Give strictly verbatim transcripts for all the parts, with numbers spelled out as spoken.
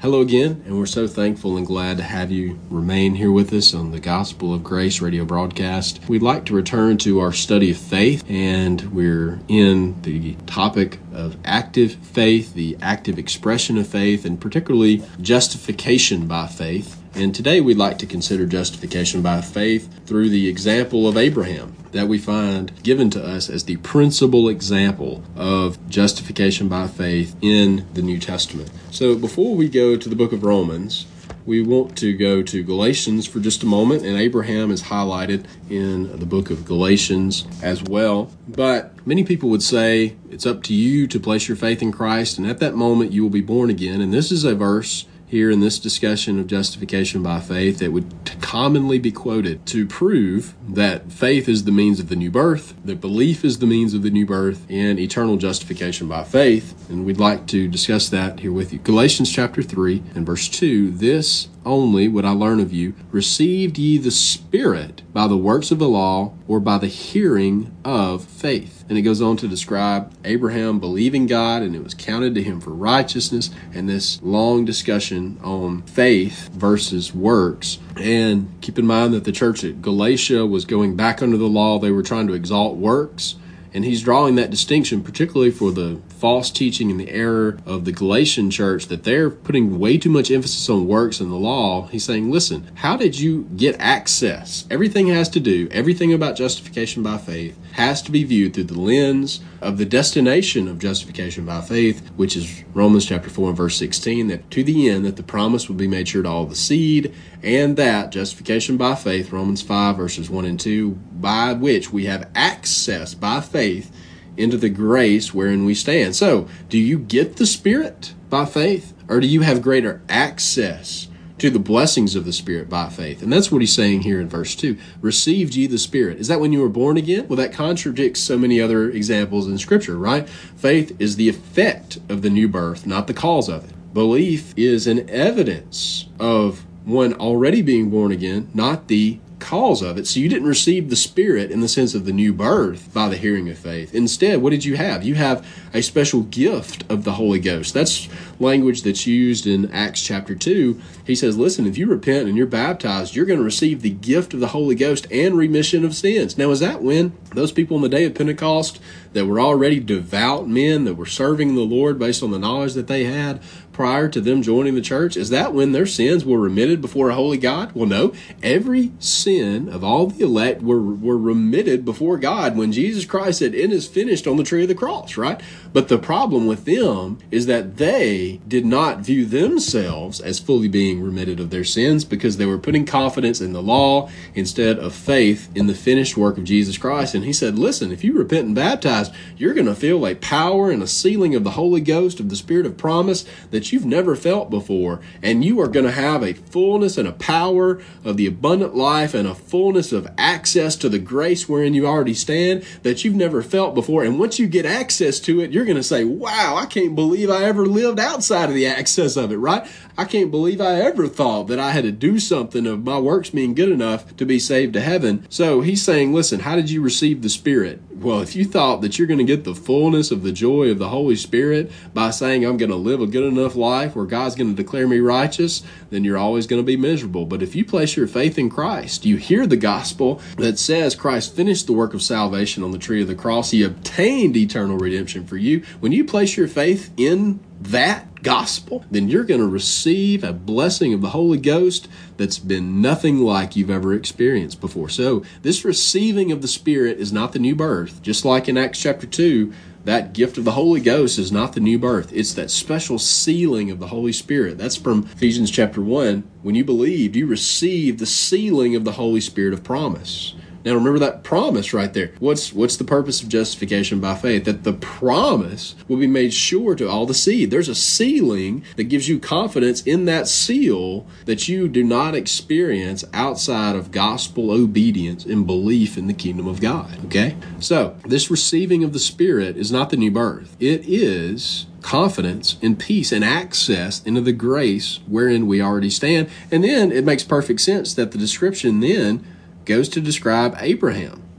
Hello again, and we're so thankful and glad to have you remain here with us on the Gospel of Grace radio broadcast. We'd like to return to our study of faith, and we're in the topic of active faith, the active expression of faith, and particularly justification by faith. And today we'd like to consider justification by faith through the example of Abraham that we find given to us as the principal example of justification by faith in the New Testament. So before we go to the book of Romans, we want to go to Galatians for just a moment, and Abraham is highlighted in the book of Galatians as well. But many people would say it's up to you to place your faith in Christ, and at that moment you will be born again. And this is a verse here in this discussion of justification by faith that would commonly be quoted to prove that faith is the means of the new birth, that belief is the means of the new birth, and eternal justification by faith. And we'd like to discuss that here with you. Galatians chapter three and verse two, this only would I learn of you, received ye the Spirit by the works of the law or by the hearing of faith? And it goes on to describe Abraham believing God, and it was counted to him for righteousness, and this long discussion on faith versus works. And keep in mind that the church at Galatia was going back under the law. They were trying to exalt works. And he's drawing that distinction, particularly for the false teaching and the error of the Galatian church, that they're putting way too much emphasis on works in the law. He's saying, listen, how did you get access? Everything has to do, everything about justification by faith has to be viewed through the lens of the destination of justification by faith, which is Romans chapter four and verse sixteen, that to the end that the promise would be made sure to all the seed, and that justification by faith, Romans five verses one and two, by which we have access by faith into the grace wherein we stand. So, do you get the Spirit by faith, or do you have greater access to the blessings of the Spirit by faith? And that's what he's saying here in verse two. Received ye the Spirit. Is that when you were born again? Well, that contradicts so many other examples in Scripture, right? Faith is the effect of the new birth, not the cause of it. Belief is an evidence of one already being born again, not the cause of it. So you didn't receive the Spirit in the sense of the new birth by the hearing of faith. Instead, what did you have? You have a special gift of the Holy Ghost. That's language that's used in Acts chapter two. He says, listen, if you repent and you're baptized, you're going to receive the gift of the Holy Ghost and remission of sins. Now, is that when those people on the day of Pentecost that were already devout men that were serving the Lord based on the knowledge that they had prior to them joining the church, is that when their sins were remitted before a holy God? Well, no. Every sin of all the elect were, were remitted before God when Jesus Christ said, it is finished on the tree of the cross, right? But the problem with them is that they did not view themselves as fully being remitted of their sins because they were putting confidence in the law instead of faith in the finished work of Jesus Christ. And he said, listen, if you repent and baptize, you're going to feel a power and a sealing of the Holy Ghost, of the Spirit of promise that you've never felt before. And you are going to have a fullness and a power of the abundant life and a fullness of access to the grace wherein you already stand that you've never felt before. And once you get access to it, you're going to say, wow, I can't believe I ever lived outside of the access of it, right? I can't believe I ever thought that I had to do something of my works being good enough to be saved to heaven. So he's saying, listen, how did you receive the Spirit? Well, if you thought that you're going to get the fullness of the joy of the Holy Spirit by saying I'm going to live a good enough life where God's going to declare me righteous, then you're always going to be miserable. But if you place your faith in Christ, you hear the gospel that says Christ finished the work of salvation on the tree of the cross. He obtained eternal redemption for you. When you place your faith in that gospel, then you're going to receive a blessing of the Holy Ghost that's been nothing like you've ever experienced before. So this receiving of the Spirit is not the new birth. Just like in Acts chapter two, that gift of the Holy Ghost is not the new birth. It's that special sealing of the Holy Spirit. That's from Ephesians chapter one. When you believed, you received the sealing of the Holy Spirit of promise. Now remember that promise right there. What's what's the purpose of justification by faith? That the promise will be made sure to all the seed. There's a sealing that gives you confidence in that seal that you do not experience outside of gospel obedience and belief in the kingdom of God. Okay? So this receiving of the Spirit is not the new birth. It is confidence and peace and access into the grace wherein we already stand. And then it makes perfect sense that the description then goes to describe Abraham.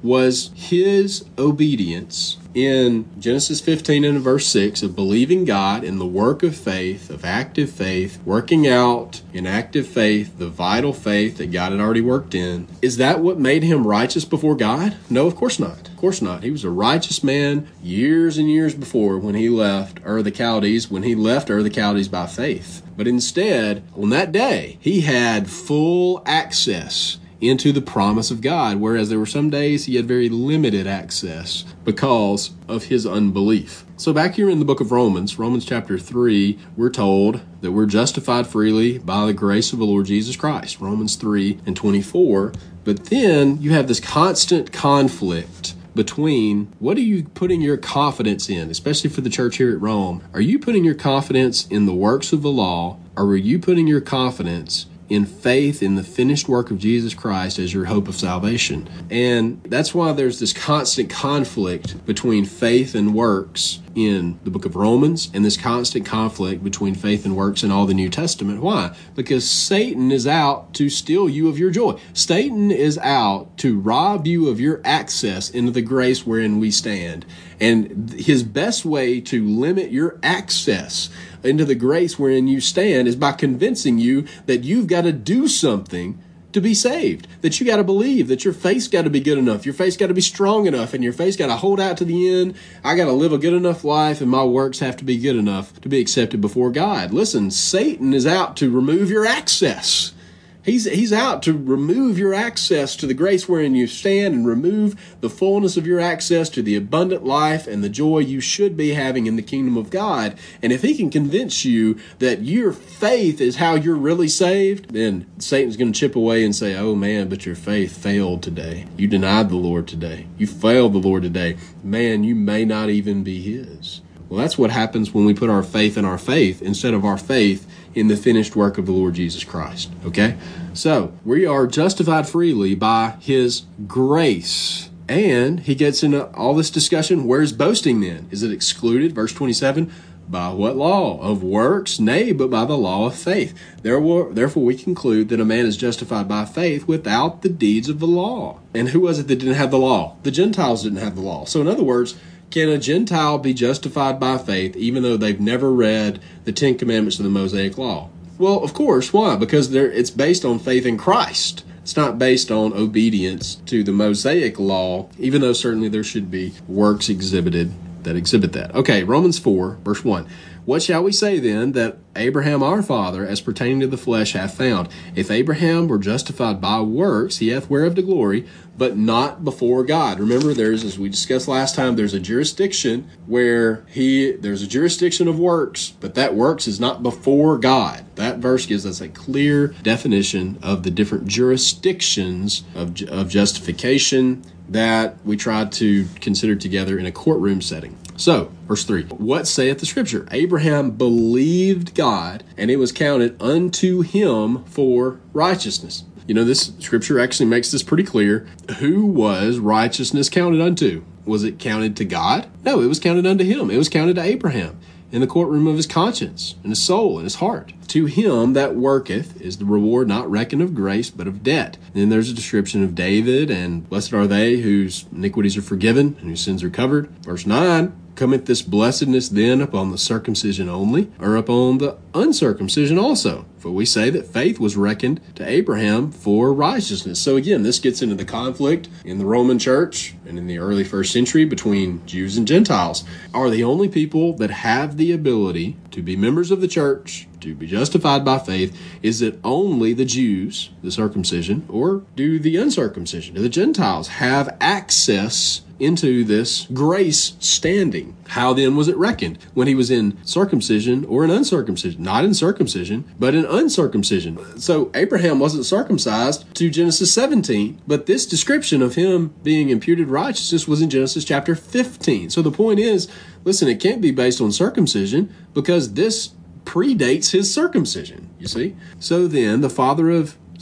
was his obedience in Genesis fifteen and verse six of believing God in the work of faith, of active faith, working out in active faith, the vital faith that God had already worked in. Is that what made him righteous before God? No, of course not. Of course not. He was a righteous man years and years before when he left Ur of the Chaldees, when he left Ur of the Chaldees by faith. But instead, on that day, he had full access into the promise of God, whereas there were some days he had very limited access because of his unbelief. So back here in the book of Romans, Romans chapter three, we're told that we're justified freely by the grace of the Lord Jesus Christ, Romans three and twenty-four. But then you have this constant conflict between what are you putting your confidence in, especially for the church here at Rome. Are you putting your confidence in the works of the law, or are you putting your confidence in faith in the finished work of Jesus Christ as your hope of salvation? And that's why there's this constant conflict between faith and works in the book of Romans, and this constant conflict between faith and works in all the New Testament. Why? Because Satan is out to steal you of your joy. Satan is out to rob you of your access into the grace wherein we stand. And his best way to limit your access into the grace wherein you stand is by convincing you that you've got to do something to be saved, that you got to believe, that your faith's got to be good enough, your faith's got to be strong enough, and your faith's got to hold out to the end. I got to live a good enough life, and my works have to be good enough to be accepted before God. Listen, Satan is out to remove your access. He's he's out to remove your access to the grace wherein you stand and remove the fullness of your access to the abundant life and the joy you should be having in the kingdom of God. And if he can convince you that your faith is how you're really saved, then Satan's going to chip away and say, oh man, but your faith failed today. You denied the Lord today. You failed the Lord today. Man, you may not even be his. Well, that's what happens when we put our faith in our faith instead of our faith in the finished work of the Lord Jesus Christ. Okay? So, we are justified freely by his grace. And he gets into all this discussion. Where's boasting then? Is it excluded? Verse twenty-seven, by what law? Of works? Nay, but by the law of faith. Therefore, therefore we conclude that a man is justified by faith without the deeds of the law. And who was it that didn't have the law? The Gentiles didn't have the law. So in other words, can a Gentile be justified by faith even though they've never read the Ten Commandments of the Mosaic Law? Well, of course. Why? Because it's based on faith in Christ. It's not based on obedience to the Mosaic Law, even though certainly there should be works exhibited that exhibit that. Okay, Romans four, verse one. What shall we say then that Abraham our father, as pertaining to the flesh, hath found? If Abraham were justified by works, he hath whereof to glory, but not before God. Remember, there's, as we discussed last time, there's a jurisdiction where he, there's a jurisdiction of works, but that works is not before God. That verse gives us a clear definition of the different jurisdictions of, of justification that we tried to consider together in a courtroom setting. So, verse three, what saith the scripture? Abraham believed God, and it was counted unto him for righteousness. You know, this scripture actually makes this pretty clear. Who was righteousness counted unto? Was it counted to God? No, it was counted unto him. It was counted to Abraham in the courtroom of his conscience, and his soul, and his heart. To him that worketh is the reward not reckoned of grace, but of debt. And then there's a description of David, and blessed are they whose iniquities are forgiven, and whose sins are covered. Verse nine, cometh this blessedness then upon the circumcision only, or upon the uncircumcision also? For we say that faith was reckoned to Abraham for righteousness. So again, this gets into the conflict in the Roman church and in the early first century between Jews and Gentiles. Are the only people that have the ability to be members of the church, to be justified by faith, is it only the Jews, the circumcision, or do the uncircumcision, do the Gentiles have access into this grace standing? How then was it reckoned? When he was in circumcision or in uncircumcision? Not in circumcision, but in uncircumcision. So Abraham wasn't circumcised to Genesis seventeen, but this description of him being imputed righteousness was in Genesis chapter fifteen. So the point is, listen, it can't be based on circumcision because this predates his circumcision, you see? So then the father of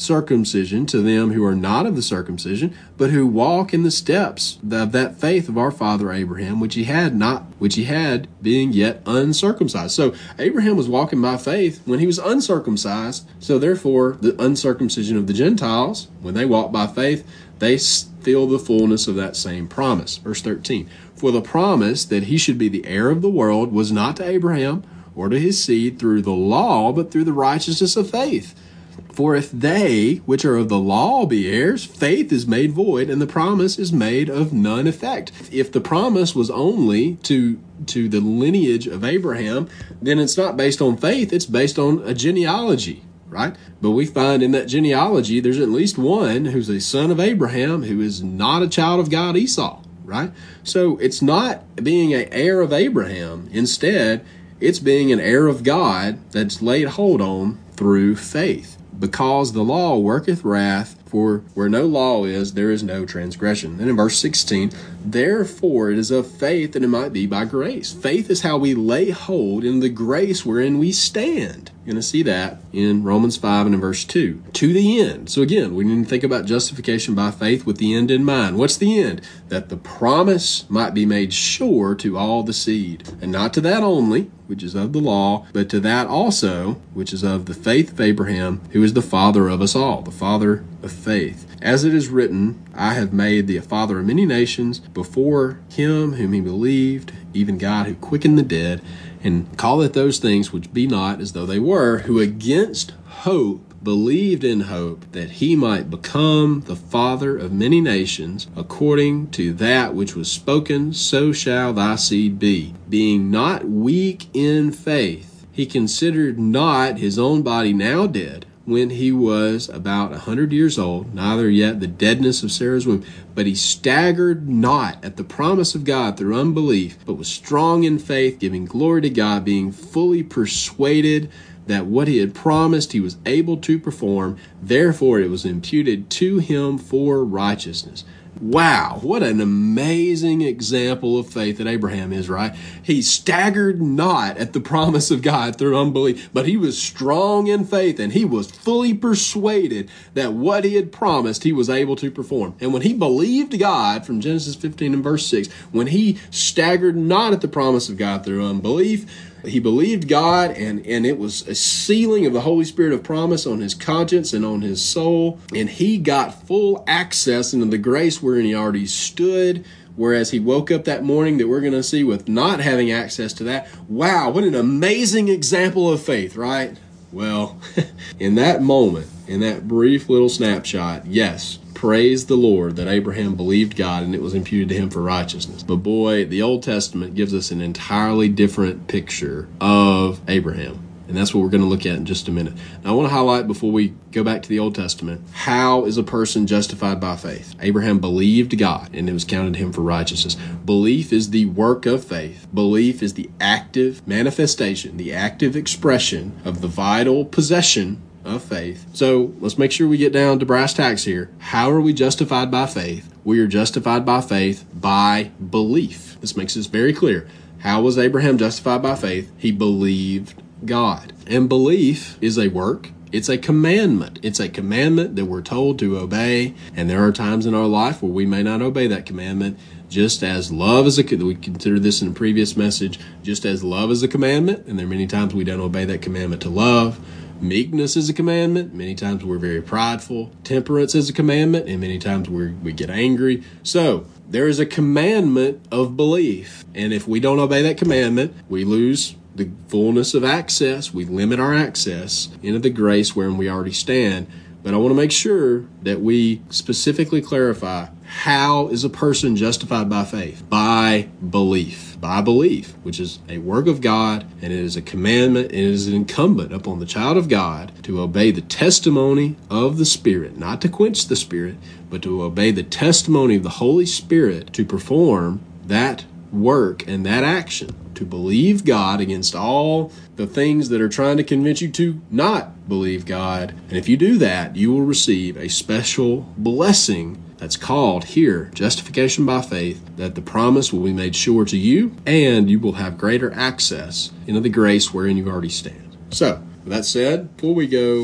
circumcision to them who are not of the circumcision, but who walk in the steps of that faith of our father Abraham, which he had not, which he had being yet uncircumcised. So Abraham was walking by faith when he was uncircumcised. So therefore, the uncircumcision of the Gentiles, when they walk by faith, they feel the fullness of that same promise. Verse thirteen, for the promise that he should be the heir of the world was not to Abraham or to his seed through the law, but through the righteousness of faith. For if they which are of the law be heirs, faith is made void, and the promise is made of none effect. If the promise was only to to the lineage of Abraham, then it's not based on faith, it's based on a genealogy, right? But we find in that genealogy, there's at least one who's a son of Abraham who is not a child of God, Esau, right? So it's not being an heir of Abraham. Instead, it's being an heir of God that's laid hold on through faith. Because the law worketh wrath, for where no law is, there is no transgression. Then in verse sixteen, therefore it is of faith that it might be by grace. Faith is how we lay hold in the grace wherein we stand. You're going to see that in Romans five and in verse two. To the end. So again, we need to think about justification by faith with the end in mind. What's the end? That the promise might be made sure to all the seed. And not to that only, which is of the law, but to that also, which is of the faith of Abraham, who is the father of us all, the father of faith. As it is written, I have made thee a father of many nations before him whom he believed, even God who quickened the dead, and calleth those things which be not as though they were, who against hope believed in hope that he might become the father of many nations, according to that which was spoken, so shall thy seed be. Being not weak in faith, he considered not his own body now dead, when he was about a hundred years old, neither yet the deadness of Sarah's womb. But he staggered not at the promise of God through unbelief, but was strong in faith, giving glory to God, being fully persuaded that what he had promised he was able to perform. Therefore it was imputed to him for righteousness. Wow, what an amazing example of faith that Abraham is, right? He staggered not at the promise of God through unbelief, but he was strong in faith, and he was fully persuaded that what he had promised he was able to perform. And when he believed God, from Genesis fifteen and verse six, when he staggered not at the promise of God through unbelief, he believed God, and, and it was a sealing of the Holy Spirit of promise on his conscience and on his soul. And he got full access into the grace wherein he already stood, whereas he woke up that morning that we're going to see with not having access to that. Wow, what an amazing example of faith, right? Well, in that moment, in that brief little snapshot, yes, praise the Lord that Abraham believed God and it was imputed to him for righteousness. But boy, the Old Testament gives us an entirely different picture of Abraham. And that's what we're going to look at in just a minute. Now, I want to highlight before we go back to the Old Testament, how is a person justified by faith? Abraham believed God and it was counted to him for righteousness. Belief is the work of faith. Belief is the active manifestation, the active expression of the vital possession of faith. So let's make sure we get down to brass tacks here. How are we justified by faith? We are justified by faith by belief. This makes this very clear. How was Abraham justified by faith? He believed God. And belief is a work. It's a commandment. It's a commandment that we're told to obey. And there are times in our life where we may not obey that commandment. Just as love is a, we considered this in a previous message, just as love is a commandment, and there are many times we don't obey that commandment to love. Meekness is a commandment. Many times we're very prideful. Temperance is a commandment, and many times we we get angry. So there is a commandment of belief, and if we don't obey that commandment, we lose the fullness of access. We limit our access into the grace wherein we already stand. But I want to make sure that we specifically clarify, how is a person justified by faith? By belief. By belief, which is a work of God, and it is a commandment, and it is incumbent upon the child of God to obey the testimony of the Spirit, not to quench the Spirit, but to obey the testimony of the Holy Spirit to perform that work and that action, to believe God against all the things that are trying to convince you to not believe God. And if you do that, you will receive a special blessing that's called here justification by faith, that the promise will be made sure to you, and you will have greater access into the grace wherein you already stand. So, with that said, before we go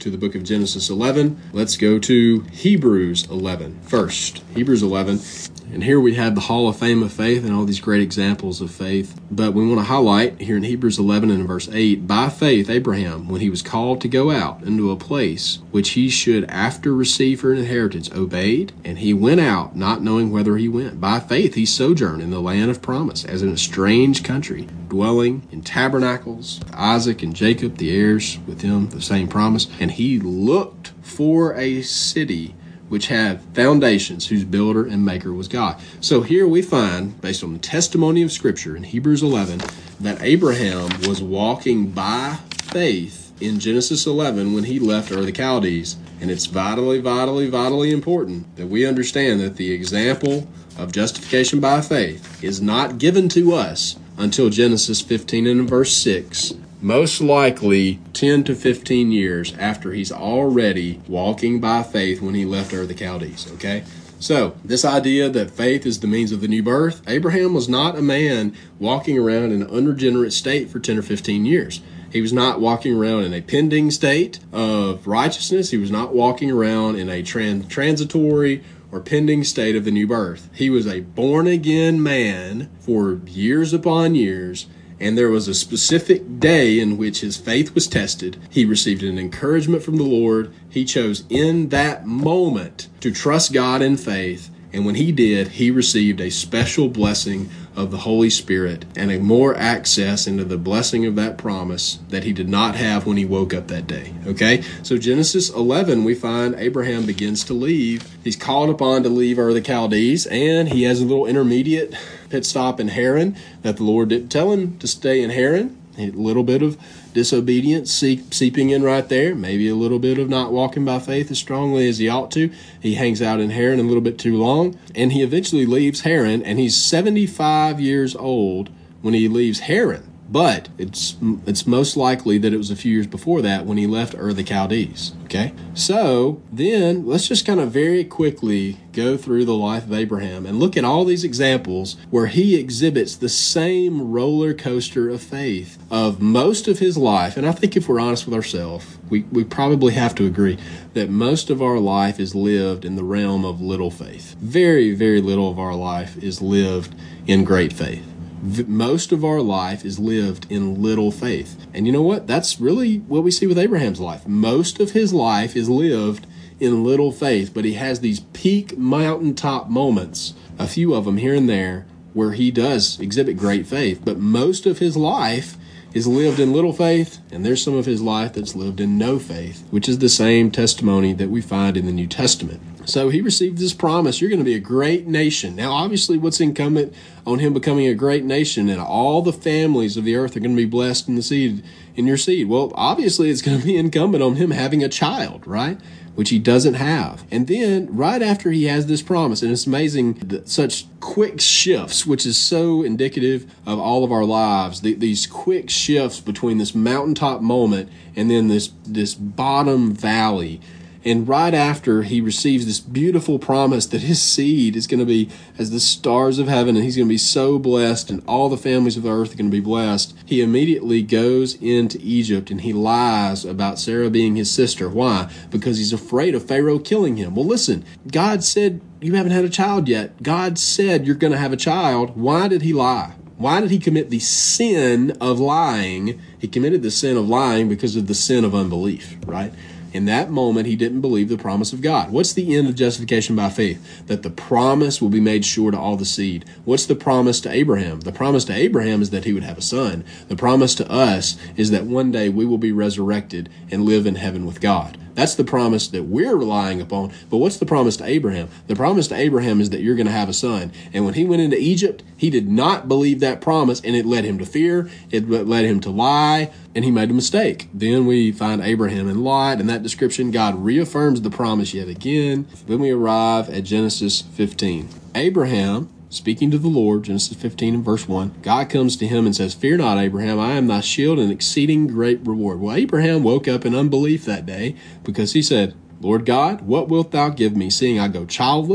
to the book of Genesis eleven. Let's go to Hebrews eleven first. Hebrews eleven. And here we have the Hall of Fame of faith and all these great examples of faith. But we want to highlight here in Hebrews eleven and verse eight, by faith Abraham, when he was called to go out into a place which he should after receive for an inheritance, obeyed, and he went out, not knowing whither he went. By faith he sojourned in the land of promise, as in a strange country, dwelling in tabernacles, Isaac and Jacob, the heirs with him, the same promise. And he looked for a city which had foundations, whose builder and maker was God. So here we find, based on the testimony of Scripture in Hebrews eleven, that Abraham was walking by faith in Genesis eleven when he left Ur of the Chaldees. And it's vitally, vitally, vitally important that we understand that the example of justification by faith is not given to us until Genesis fifteen and verse six. Most likely ten to fifteen years after he's already walking by faith when he left Ur of the Chaldees, okay? So, this idea that faith is the means of the new birth, Abraham was not a man walking around in an unregenerate state for ten or fifteen years. He was not walking around in a pending state of righteousness. He was not walking around in a trans- transitory or pending state of the new birth. He was a born-again man for years upon years, and there was a specific day in which his faith was tested. He received an encouragement from the Lord. He chose in that moment to trust God in faith. And when he did, he received a special blessing of the Holy Spirit and a more access into the blessing of that promise that he did not have when he woke up that day. Okay? So Genesis eleven, we find Abraham begins to leave. He's called upon to leave Ur of the Chaldees, and he has a little intermediate pit stop in Haran that the Lord didn't tell him to stay in Haran. A little bit of disobedience seep, seeping in right there. Maybe a little bit of not walking by faith as strongly as he ought to. He hangs out in Haran a little bit too long, and he eventually leaves Haran, and he's seventy-five years old when he leaves Haran. But it's it's most likely that it was a few years before that when he left Ur of the Chaldees. Okay? So then let's just kind of very quickly go through the life of Abraham and look at all these examples where he exhibits the same roller coaster of faith of most of his life. And I think if we're honest with ourselves, we, we probably have to agree that most of our life is lived in the realm of little faith. Very, very little of our life is lived in great faith. Most of our life is lived in little faith. And you know what? That's really what we see with Abraham's life. Most of his life is lived in little faith, but he has these peak mountaintop moments, a few of them here and there, where he does exhibit great faith. But most of his life is lived in little faith, and there's some of his life that's lived in no faith, which is the same testimony that we find in the New Testament. So he received this promise, you're going to be a great nation. Now, obviously, what's incumbent on him becoming a great nation, and all the families of the earth are going to be blessed in the seed, in your seed. Well, obviously, it's going to be incumbent on him having a child, right? Which he doesn't have. And then, right after he has this promise, and it's amazing that such quick shifts, which is so indicative of all of our lives, the, these quick shifts between this mountaintop moment and then this, this bottom valley. And right after he receives this beautiful promise that his seed is going to be as the stars of heaven, and he's going to be so blessed, and all the families of the earth are going to be blessed, he immediately goes into Egypt and he lies about Sarah being his sister. Why? Because he's afraid of Pharaoh killing him. Well, listen, God said you haven't had a child yet. God said you're going to have a child. Why did he lie? Why did he commit the sin of lying? He committed the sin of lying because of the sin of unbelief, right? In that moment, he didn't believe the promise of God. What's the end of justification by faith? That the promise will be made sure to all the seed. What's the promise to Abraham? The promise to Abraham is that he would have a son. The promise to us is that one day we will be resurrected and live in heaven with God. That's the promise that we're relying upon. But what's the promise to Abraham? The promise to Abraham is that you're going to have a son. And when he went into Egypt, he did not believe that promise, and it led him to fear. It led him to lie, and he made a mistake. Then we find Abraham in Lot. In that description, God reaffirms the promise yet again. Then we arrive at Genesis fifteen. Abraham, speaking to the Lord, Genesis fifteen and verse one, God comes to him and says, "Fear not, Abraham, I am thy shield and exceeding great reward." Well, Abraham woke up in unbelief that day because he said, "Lord God, what wilt thou give me, seeing I go childless,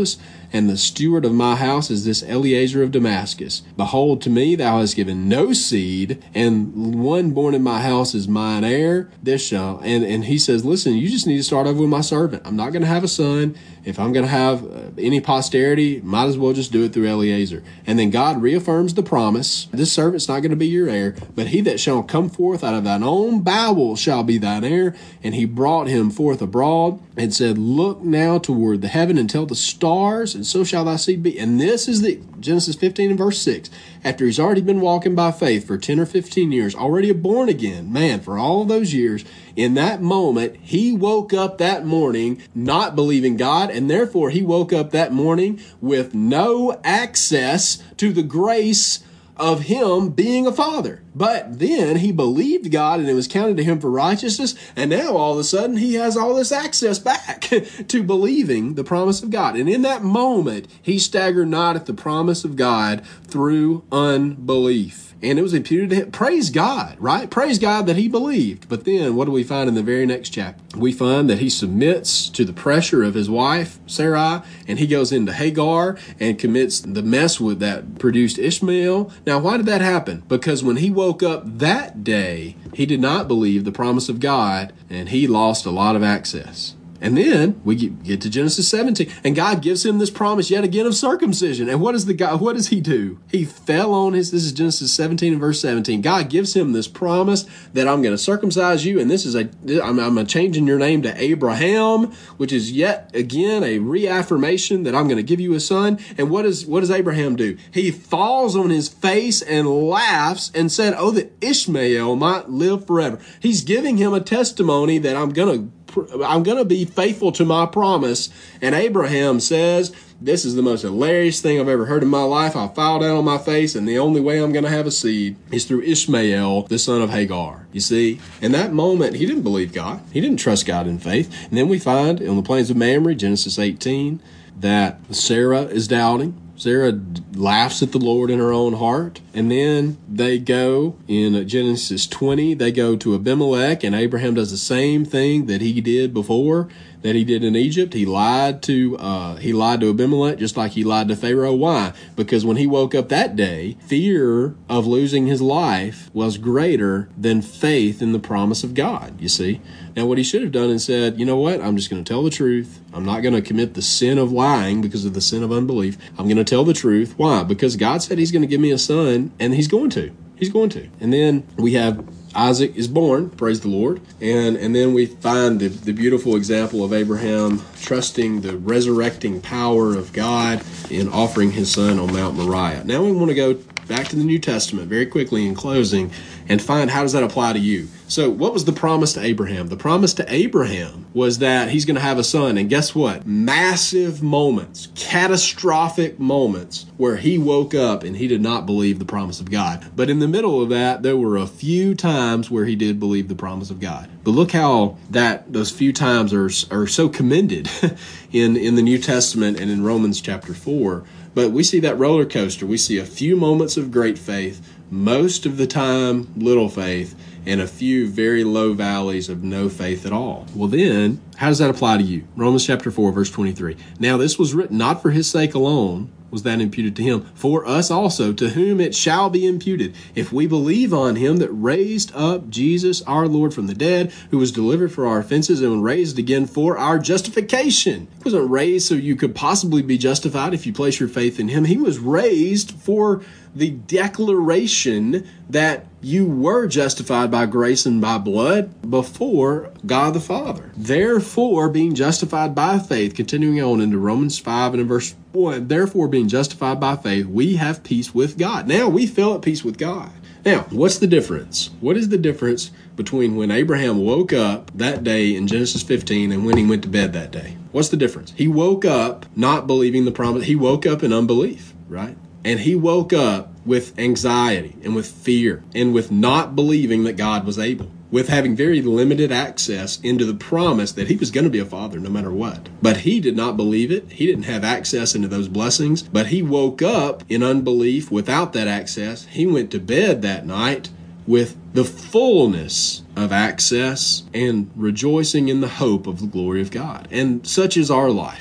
and the steward of my house is this Eliezer of Damascus. Behold, to me thou hast given no seed, and one born in my house is mine heir. This shall, and, and he says, listen, you just need to start over with my servant. I'm not going to have a son. If I'm going to have uh, any posterity, might as well just do it through Eliezer. And then God reaffirms the promise. This servant's not going to be your heir, but he that shall come forth out of thine own bowel shall be thine heir. And he brought him forth abroad and said, look now toward the heaven and tell the stars, and so shall thy seed be. And this is the Genesis fifteen and verse six. After he's already been walking by faith for ten or fifteen years, already a born again man for all of those years, in that moment, he woke up that morning not believing God, and therefore he woke up that morning with no access to the grace of him being a father. But then he believed God and it was counted to him for righteousness. And now all of a sudden he has all this access back to believing the promise of God. And in that moment, he staggered not at the promise of God through unbelief. And it was imputed to him. Praise God, right? Praise God that he believed. But then what do we find in the very next chapter? We find that he submits to the pressure of his wife, Sarai, and he goes into Hagar and commits the mess with that produced Ishmael. Now, why did that happen? Because when he woke up that day, he did not believe the promise of God, and he lost a lot of access. And then we get to Genesis seventeen, and God gives him this promise yet again of circumcision. And what does the God? What does he do? He fell on his. This is Genesis seventeen and verse seventeen. God gives him this promise that I'm going to circumcise you, and this is a. I'm, I'm changing your name to Abraham, which is yet again a reaffirmation that I'm going to give you a son. And what does what does Abraham do? He falls on his face and laughs and said, "Oh, that Ishmael might live forever." He's giving him a testimony that I'm going to. I'm going to be faithful to my promise. And Abraham says, this is the most hilarious thing I've ever heard in my life. I'll fall down on my face, and the only way I'm going to have a seed is through Ishmael, the son of Hagar. You see, in that moment, he didn't believe God. He didn't trust God in faith. And then we find on the plains of Mamre, Genesis eighteen, that Sarah is doubting. Sarah laughs at the Lord in her own heart. And then they go in Genesis twenty, they go to Abimelech, and Abraham does the same thing that he did before, that he did in Egypt. He lied to uh, he lied to Abimelech just like he lied to Pharaoh. Why? Because when he woke up that day, fear of losing his life was greater than faith in the promise of God, you see. Now, what he should have done and said, you know what? I'm just going to tell the truth. I'm not going to commit the sin of lying because of the sin of unbelief. I'm going to tell the truth. Why? Because God said he's going to give me a son, and he's going to. He's going to. And then we have Isaac is born, praise the Lord. And and then we find the, the beautiful example of Abraham trusting the resurrecting power of God in offering his son on Mount Moriah. Now we want to go back to the New Testament very quickly in closing and find how does that apply to you. So what was the promise to Abraham? The promise to Abraham was that he's going to have a son. And guess what? Massive moments, catastrophic moments where he woke up and he did not believe the promise of God. But in the middle of that, there were a few times where he did believe the promise of God. But look how that those few times are, are so commended in, in the New Testament and in Romans chapter four. But we see that roller coaster. We see a few moments of great faith, most of the time little faith, and a few very low valleys of no faith at all. Well then, how does that apply to you? Romans chapter four, verse twenty-three. Now this was written not for his sake alone, was that imputed to him, for us also, to whom it shall be imputed, if we believe on him that raised up Jesus our Lord from the dead, who was delivered for our offenses and raised again for our justification. He wasn't raised so you could possibly be justified if you place your faith in him. He was raised for the declaration that you were justified by grace and by blood before God the Father. Therefore, being justified by faith, continuing on into Romans five and in verse one, therefore being justified by faith, we have peace with God. Now we feel at peace with God. Now, what's the difference? What is the difference between when Abraham woke up that day in Genesis fifteen and when he went to bed that day? What's the difference? He woke up not believing the promise. He woke up in unbelief, right? And he woke up with anxiety and with fear and with not believing that God was able, with having very limited access into the promise that he was going to be a father no matter what. But he did not believe it. He didn't have access into those blessings. But he woke up in unbelief without that access. He went to bed that night with the fullness of access and rejoicing in the hope of the glory of God. And such is our life.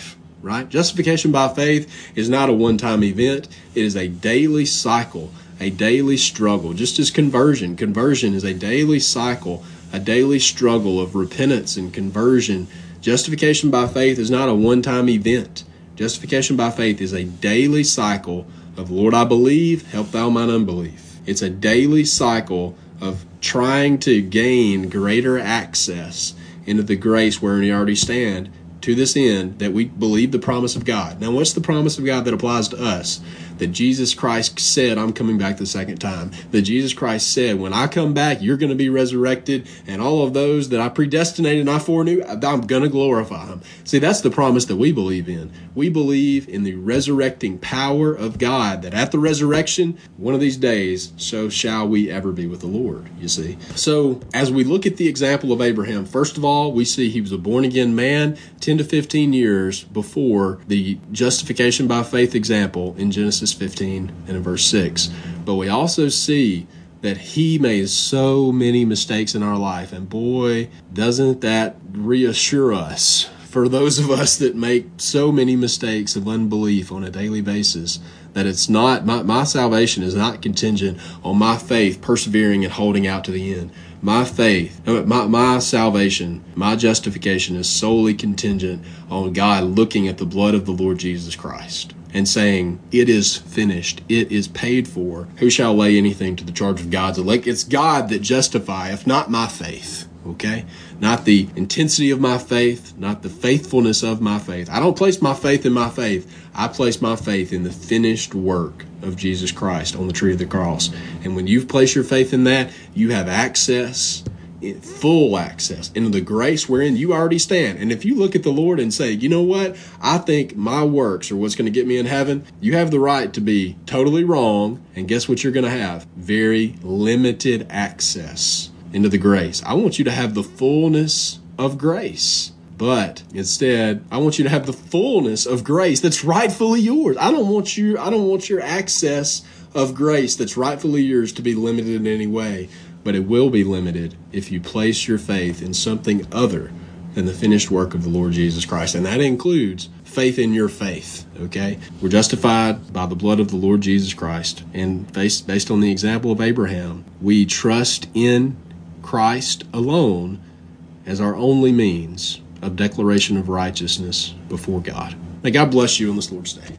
right? Justification by faith is not a one-time event. It is a daily cycle, a daily struggle, just as conversion. Conversion is a daily cycle, a daily struggle of repentance and conversion. Justification by faith is not a one-time event. Justification by faith is a daily cycle of, Lord, I believe, help thou mine unbelief. It's a daily cycle of trying to gain greater access into the grace wherein we already stand, to this end that we believe the promise of God. Now, what's the promise of God that applies to us? That Jesus Christ said, I'm coming back the second time. That Jesus Christ said, when I come back, you're going to be resurrected, and all of those that I predestinated and I foreknew, I'm going to glorify them. See, that's the promise that we believe in. We believe in the resurrecting power of God, that at the resurrection, one of these days, so shall we ever be with the Lord, you see. So, as we look at the example of Abraham, first of all, we see he was a born-again man ten to fifteen years before the justification by faith example in Genesis fifteen and in verse six. But we also see that he made so many mistakes in our life. And boy, doesn't that reassure us, for those of us that make so many mistakes of unbelief on a daily basis, that it's not, my, my salvation is not contingent on my faith persevering and holding out to the end. My faith, my, my salvation, my justification is solely contingent on God looking at the blood of the Lord Jesus Christ and saying, it is finished, it is paid for. Who shall lay anything to the charge of God's elect? It's God that justifieth, not my faith, okay? Not the intensity of my faith, not the faithfulness of my faith. I don't place my faith in my faith. I place my faith in the finished work of Jesus Christ on the tree of the cross. And when you've placed your faith in that, you have access, full access into the grace wherein you already stand. And if you look at the Lord and say, you know what, I think my works are what's going to get me in heaven, you have the right to be totally wrong. And guess what you're going to have? Very limited access into the grace. I want you to have the fullness of grace. But instead, I want you to have the fullness of grace that's rightfully yours. I don't want you, I don't want your access of grace that's rightfully yours to be limited in any way. But it will be limited if you place your faith in something other than the finished work of the Lord Jesus Christ. And that includes faith in your faith, okay? We're justified by the blood of the Lord Jesus Christ. And based, based on the example of Abraham, we trust in Christ alone as our only means of declaration of righteousness before God. May God bless you on this Lord's Day.